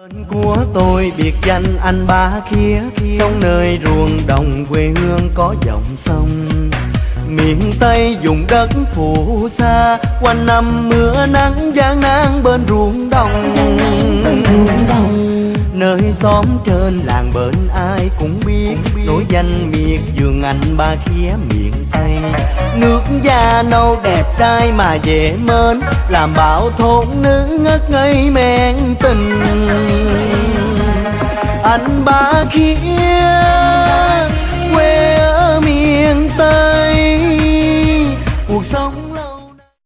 Của tôi biệt danh anh Ba Khía, trong nơi ruộng đồng quê hương có dòng sông. Miền Tây vùng đất phù sa, quanh năm mưa nắng gian nan bên ruộng đồng. Nơi xóm trên làng bên ai cũng biết, nổi danh miệt vườn anh Ba Khía miền Tây. Nước da nâu đẹp trai mà dễ mến, làm bao thôn nữ ngất ngây men tình. Anh Ba Khía